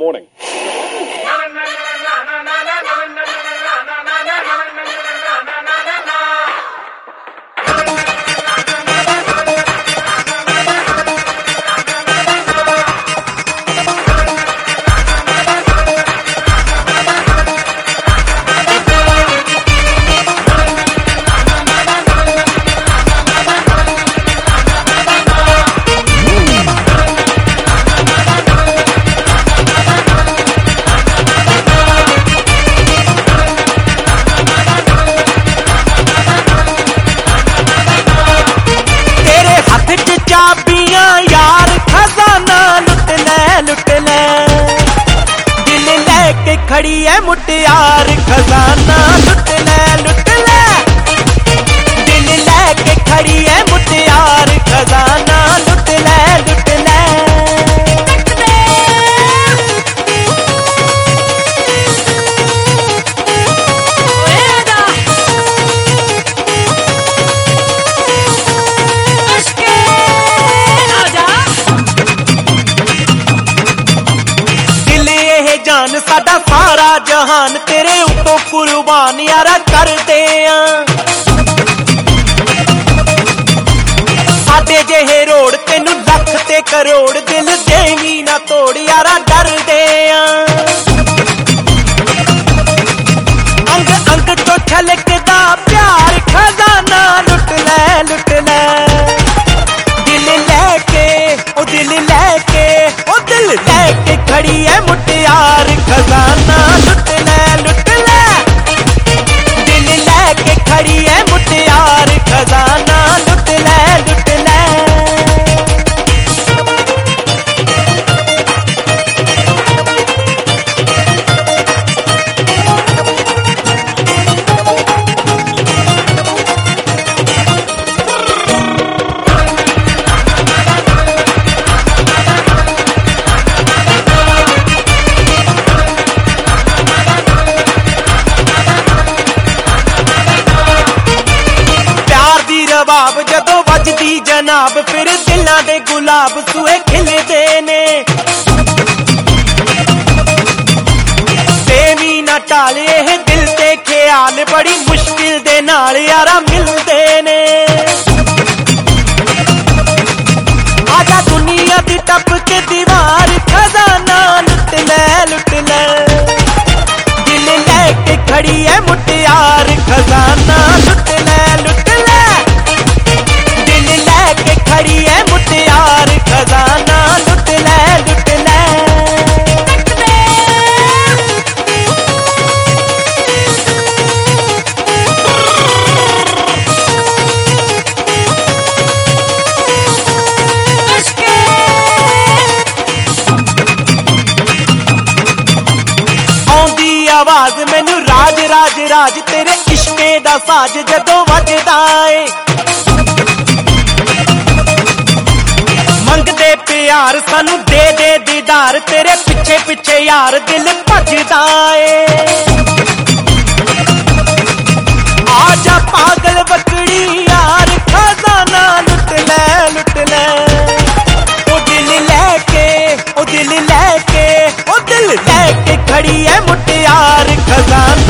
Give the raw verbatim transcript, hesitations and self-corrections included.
morning. खड़ी है मुटियार खजाना लुट ले लुट ले, दिल लेके खड़ी है मुटियार खजाना लुट ले लुट ले। जान साडा सारा जहान तेरे उतों कुर्बान यारा कर दे साडे जेहे रोड तेनू लख ते करोड़ दिल देवी ना तोड़ यारा डर दे अंग अंग तो छलकदा प्यार खजाना लुट ले लुट ले, दिल लेके ओ दिल लेके ओ दिल लेके खड़ी है मुटियार खजाना लुट ले लुट ले, दिल लेके खड़ी है मुटियार खजाना लुट ले लुट ले। रबाब जदों वजदी जनाब फिर दिलां दे गुलाब सूए खिलदे ने, देवी ना टाले दिल ते ख्याल बड़ी मुश्किल दे नाल यारा मिलदे ने। आजा दुनिया दी टप के दीवार खजाना लुट ले लुट ले, दिल लेके खड़ी है मुटियार खजाना लुट ले लुट ले, के खड़ी है मुटियार खजाना लुट ले लुट ले। आउंदी आवाज मैनू राज राज राज तेरे इश्के दा साज जदों वजदा ए, मंगदे प्यार सानू दे दे दीदार तेरे पिछे पिछे यार दिल भजदा ए। आजा पागल बकड़ी यार खजाना लुट ले लुट ले, ओ दिल लेके ओ दिल लेके ओ दिल लेके खड़ी है मुटियार खजाना